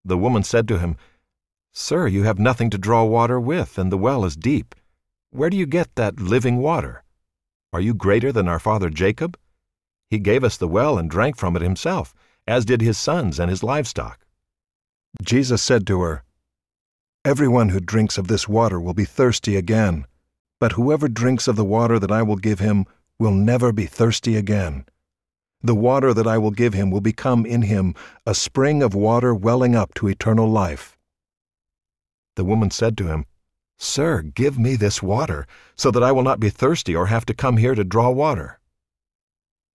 The woman said to him, "Sir, you have nothing to draw water with, and the well is deep. Where do you get that living water? Are you greater than our father Jacob? He gave us the well and drank from it himself, as did his sons and his livestock." Jesus said to her, "Everyone who drinks of this water will be thirsty again, but whoever drinks of the water that I will give him will never be thirsty again. The water that I will give him will become in him a spring of water welling up to eternal life." The woman said to him, "Sir, give me this water, so that I will not be thirsty or have to come here to draw water."